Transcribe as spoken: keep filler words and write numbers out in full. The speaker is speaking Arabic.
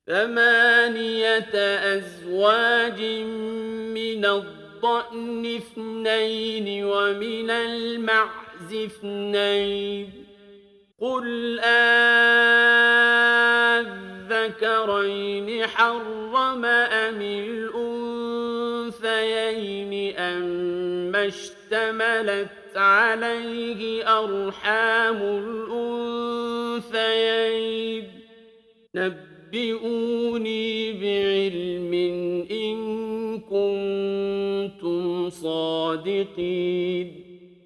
ثمانية أزواج من الضأن اثنين ومن المعز اثنين قل آذكرين حرم أم الأنثيين أما اشتملت عليه أرحام الأنثيين نبئوني بعلم إن كنتم صادقين